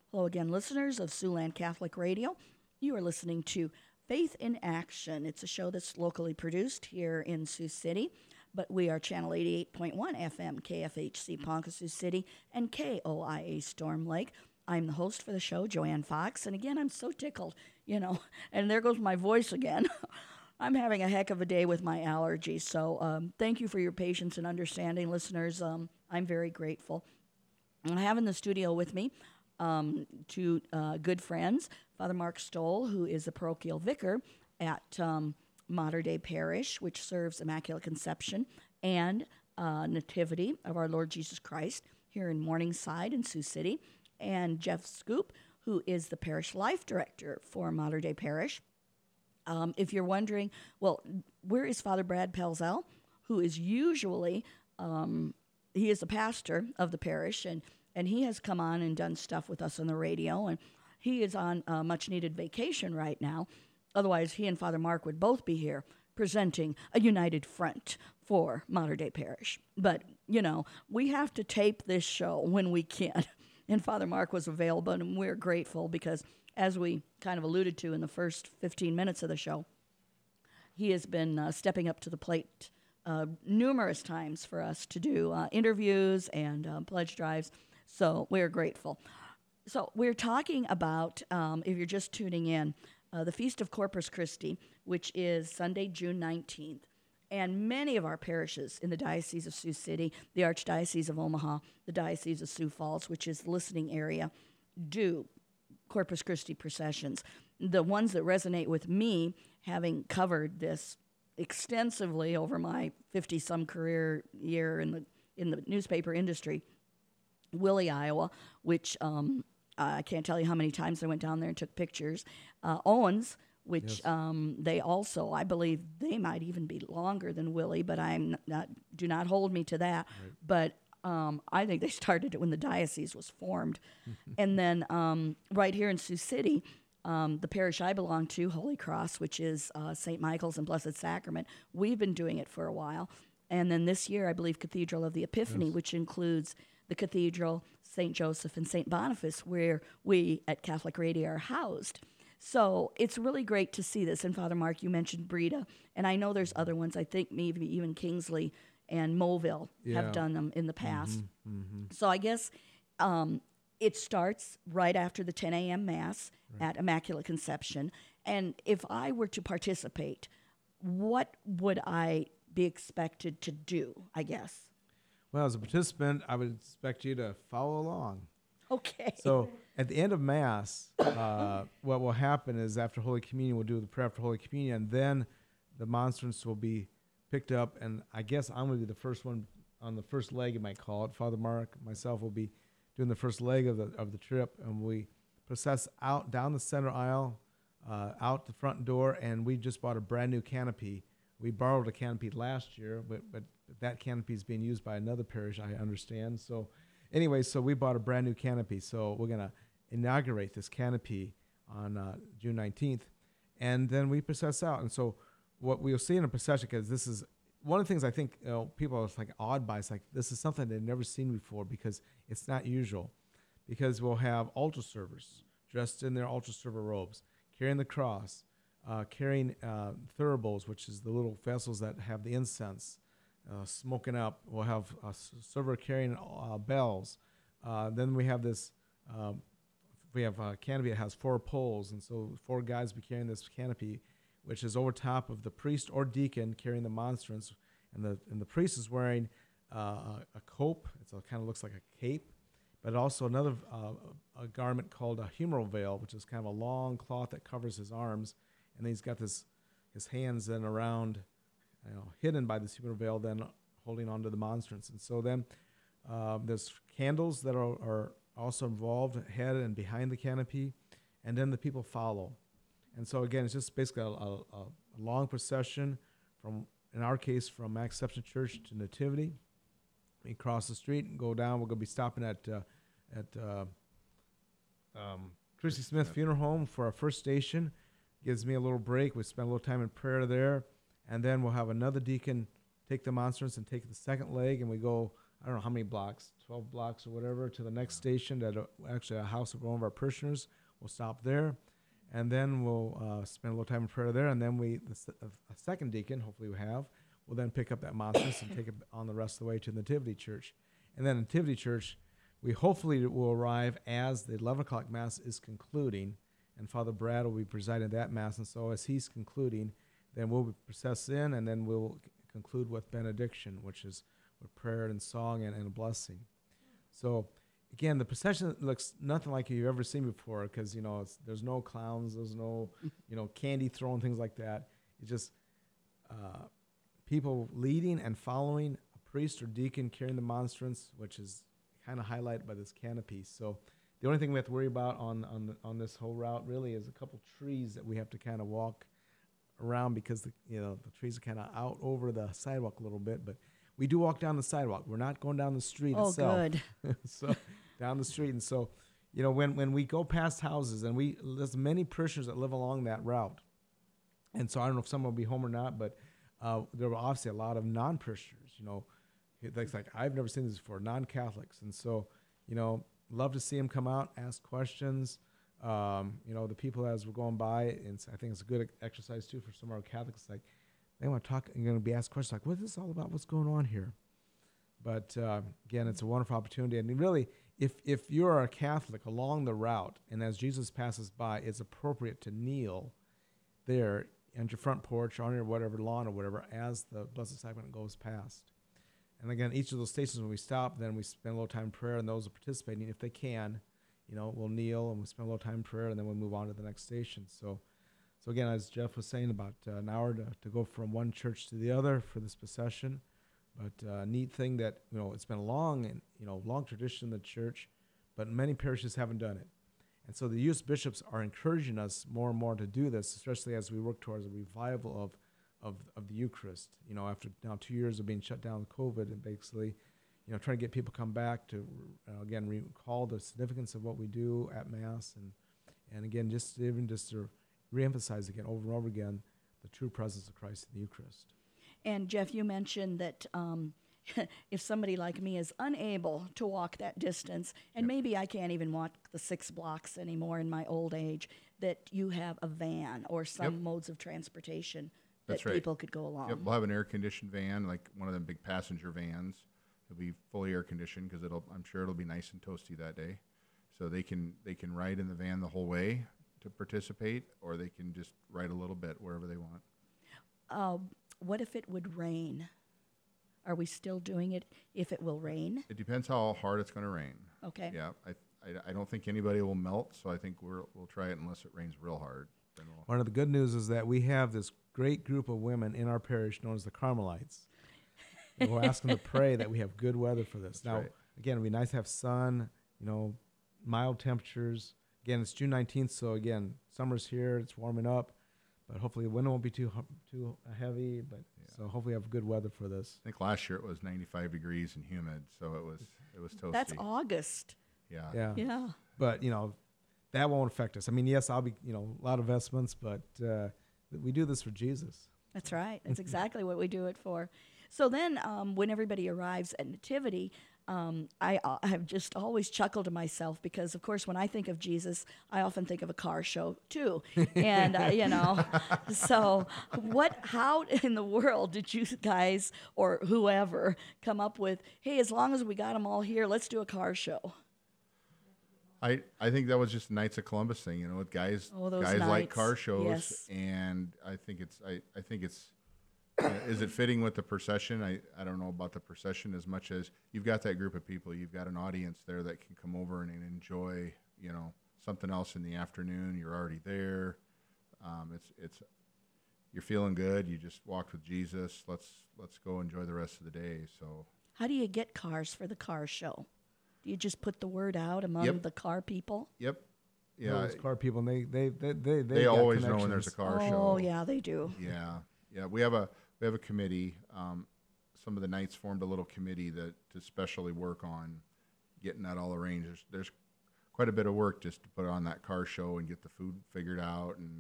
Hello again, listeners of Siouxland Catholic Radio. You are listening to Faith in Action. It's a show that's locally produced here in Sioux City, but we are channel 88.1 FM, KFHC Ponca Sioux City, and KOIA Storm Lake. I'm the host for the show, Joanne Fox, and again, I'm so tickled, and there goes my voice again. I'm having a heck of a day with my allergies, so thank you for your patience and understanding, listeners. I'm very grateful. I have in the studio with me two good friends, Father Mark Stoll, who is the parochial vicar at Mater Dei Parish, which serves Immaculate Conception and Nativity of our Lord Jesus Christ here in Morningside in Sioux City, and Jeff Scoop, who is the parish life director for Mater Dei Parish. If you're wondering, well, where is Father Brad Pelzel, who is usually, he is the pastor of the parish, and he has come on and done stuff with us on the radio, and he is on a much-needed vacation right now. Otherwise, he and Father Mark would both be here presenting a united front for Mater Dei Parish. But, we have to tape this show when we can. And Father Mark was available, and we're grateful because, as we kind of alluded to in the first 15 minutes of the show, he has been stepping up to the plate numerous times for us to do interviews and pledge drives. So we're grateful. So we're talking about, if you're just tuning in, the Feast of Corpus Christi, which is Sunday, June 19th. And many of our parishes in the Diocese of Sioux City, the Archdiocese of Omaha, the Diocese of Sioux Falls, which is the listening area, do Corpus Christi processions. The ones that resonate with me, having covered this extensively over my 50-some career year in the newspaper industry, Willie, Iowa, which I can't tell you how many times I went down there and took pictures. Owens, which yes. They also, I believe, they might even be longer than Willie, but do not hold me to that. Right. But I think they started it when the diocese was formed. And then right here in Sioux City, the parish I belong to, Holy Cross, which is St. Michael's and Blessed Sacrament, we've been doing it for a while. And then this year, I believe, Cathedral of the Epiphany, yes. which includes the Cathedral, St. Joseph, and St. Boniface, where we at Catholic Radio are housed. So it's really great to see this. And Father Mark, you mentioned Breda, and I know there's other ones. I think maybe even Kingsley and Mobile have done them in the past. Mm-hmm, mm-hmm. So I guess it starts right after the 10 a.m. Mass right. at Immaculate Conception. And if I were to participate, what would I be expected to do, I guess? Well, as a participant, I would expect you to follow along. Okay. So at the end of Mass, what will happen is after Holy Communion, we'll do the prayer for Holy Communion. Then the monstrance will be picked up, and I guess I'm going to be the first one on the first leg, you might call it. Father Mark, myself, will be doing the first leg of the trip, and we process out down the center aisle, out the front door, and we just bought a brand new canopy. We borrowed a canopy last year, but that canopy is being used by another parish, I understand. So anyway, so we bought a brand new canopy. So we're going to inaugurate this canopy on June 19th, and then we process out. And so what we'll see in a procession, because this is one of the things I think people are like awed by, it's like this is something they've never seen before because it's not usual. Because we'll have altar servers dressed in their altar server robes, carrying the cross, carrying thuribles, which is the little vessels that have the incense, smoking up. We'll have a server carrying bells. Then we have this, we have a canopy that has 4 poles, and so 4 guys will be carrying this canopy, which is over top of the priest or deacon carrying the monstrance, and the priest is wearing a cope. It kind of looks like a cape, but also another a garment called a humeral veil, which is kind of a long cloth that covers his arms, and then he's got his hands then around, hidden by this humeral veil, then holding onto the monstrance. And so then there's candles that are also involved ahead and behind the canopy, and then the people follow. And so again, it's just basically a long procession from, in our case, from Max Conception Church to Nativity. We cross the street and go down. We're going to be stopping at Christy Smith Funeral Home for our first station. Gives me a little break. We spend a little time in prayer there, and then we'll have another deacon take the monstrance and take the second leg, and we go I don't know how many blocks, 12 blocks or whatever, to the next station that actually a house of one of our parishioners. We'll stop there, and then we'll spend a little time in prayer there, and then a second deacon, hopefully we have, will then pick up that monstrance and take it on the rest of the way to the Nativity Church. And then Nativity Church, we hopefully will arrive as the 11 o'clock Mass is concluding, and Father Brad will be presiding that Mass, and so as he's concluding, then we'll process in, and then we'll conclude with benediction, which is with prayer and song and a blessing. So, again, the procession looks nothing like you've ever seen before because, there's no clowns, there's no, candy throwing, things like that. It's just people leading and following a priest or deacon carrying the monstrance, which is kind of highlighted by this canopy. So the only thing we have to worry about on this whole route really is a couple trees that we have to kind of walk around because the trees are kind of out over the sidewalk a little bit, but we do walk down the sidewalk. We're not going down the street itself. Oh, good. So down the street. And so, when we go past houses, and there's many parishioners that live along that route. And so I don't know if someone will be home or not, but there were obviously a lot of non-parishioners, It's like I've never seen this before, non-Catholics. And so, love to see them come out, ask questions. The people as we're going by, and I think it's a good exercise too for some of our Catholics, like, they want to talk and going to be asked questions like, what is this all about? What's going on here? But again, it's a wonderful opportunity. And really, if you're a Catholic along the route, and as Jesus passes by, it's appropriate to kneel there on your front porch, on your whatever lawn or whatever, as the Blessed Sacrament goes past. And again, each of those stations when we stop, then we spend a little time in prayer, and those are participating, if they can, we'll kneel and we'll spend a little time in prayer, and then we'll move on to the next station. So again, as Jeff was saying, about an hour to go from one church to the other for this procession. But neat thing that, it's been a long tradition in the church, but many parishes haven't done it. And so the youth bishops are encouraging us more and more to do this, especially as we work towards a revival of the Eucharist. After now 2 years of being shut down with COVID, and basically, trying to get people come back to, again, recall the significance of what we do at Mass, and again, just to reemphasize again over and over again the true presence of Christ in the Eucharist. And Jeff, you mentioned that if somebody like me is unable to walk that distance, and maybe I can't even walk the 6 blocks anymore in my old age, that you have a van or some modes of transportation that people could go along. Yep, we'll have an air-conditioned van, like one of them big passenger vans. It'll be fully air-conditioned because I'm sure it'll be nice and toasty that day. So they can ride in the van the whole way to participate, or they can just ride a little bit wherever they want. What if it would rain? Are we still doing it if it will rain? It depends how hard it's going to rain. Okay. Yeah, I don't think anybody will melt, so I think we'll try it unless it rains real hard. Then One of the good news is that we have this great group of women in our parish known as the Carmelites. And we're asking to pray that we have good weather for this. Now, again, it'd be nice to have sun, mild temperatures. Again, it's June 19th, so again, summer's here, it's warming up, but hopefully the wind won't be too heavy, so hopefully we have good weather for this. I think last year it was 95 degrees and humid, so it was toasty. That's August. Yeah. Yeah. But, that won't affect us. I mean, yes, I'll be, a lot of vestments, but we do this for Jesus. That's right. That's exactly what we do it for. So then when everybody arrives at Nativity, I have just always chuckled to myself because, of course, when I think of Jesus, I often think of a car show, too. And, so how in the world did you guys or whoever come up with, hey, as long as we got them all here, let's do a car show? I think that was just Knights of Columbus thing, with guys Knights. like car shows, yes. And I think it's is it fitting with the procession? I don't know about the procession as much as you've got that group of people, you've got an audience there that can come over and enjoy, something else in the afternoon. You're already there. It's you're feeling good. You just walked with Jesus. Let's go enjoy the rest of the day. So how do you get cars for the car show? Do you just put the word out among the car people? Yep. Yeah. Those car people, they they always know when there's a car show. Oh yeah, they do. Yeah. We have a committee. Some of the Knights formed a little committee to specially work on getting that all arranged. There's quite a bit of work just to put on that car show and get the food figured out, and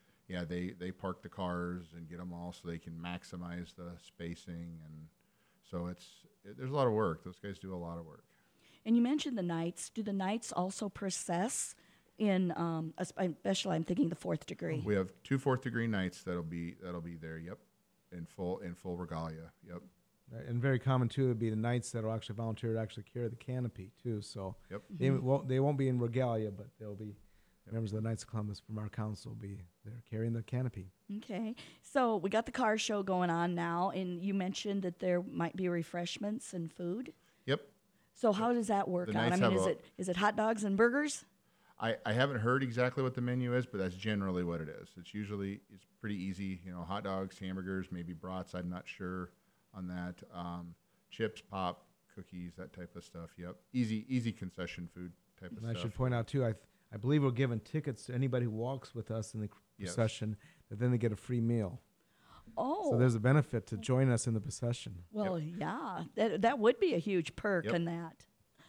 they park the cars and get them all so they can maximize the spacing, and So there's a lot of work. Those guys do a lot of work. And you mentioned the knights. Do the knights also process in, especially I'm thinking the fourth degree? We have 2 4th-degree knights that'll be there. Yep, in full regalia. Yep. Right, and very common too would be the knights that will actually volunteer to actually carry the canopy too. So Yep. they won't be in regalia, but they'll be members of the Knights of Columbus from our council will be there carrying the canopy. Okay. So we got the car show going on now, and you mentioned that there might be refreshments and food. Yep. So how does that work The out? I Knights mean, have is it hot dogs and burgers? I haven't heard exactly what the menu is, but that's generally what it is. It's pretty easy. Hot dogs, hamburgers, maybe brats. I'm not sure on that. Chips, pop, cookies, that type of stuff. Yep. Easy concession food type of And stuff. I should point out too, I believe we're giving tickets to anybody who walks with us in the procession, but then they get a free meal. Oh. So there's a benefit to join us in the procession. Well, yeah, that would be a huge perk Yep. in that.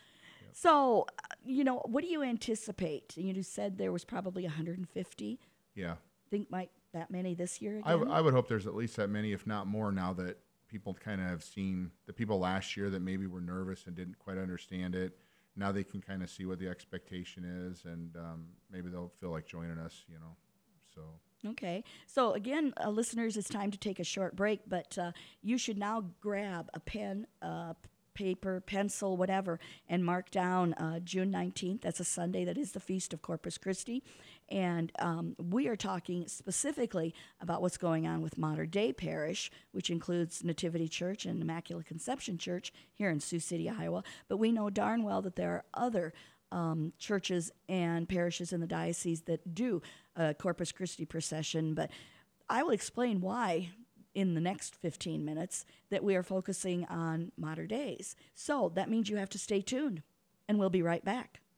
So, what do you anticipate? You said there was probably 150. Yeah. Think that many this year again? I would hope there's at least that many, if not more, now that people kind of have seen the people last year that maybe were nervous and didn't quite understand it. Now they can kind of see what the expectation is, and maybe they'll feel like joining us, So Okay. So, again, listeners, it's time to take a short break, but you should now grab a pen, paper, pencil, whatever, and mark down June 19th. That's a Sunday. That is the Feast of Corpus Christi. And we are talking specifically about what's going on with Mater Dei Parish, which includes Nativity Church and Immaculate Conception Church here in Sioux City, Iowa. But we know darn well that there are other churches and parishes in the diocese that do a Corpus Christi procession. But I will explain why in the next 15 minutes that we are focusing on Mater Deis. So that means you have to stay tuned, and we'll be right back.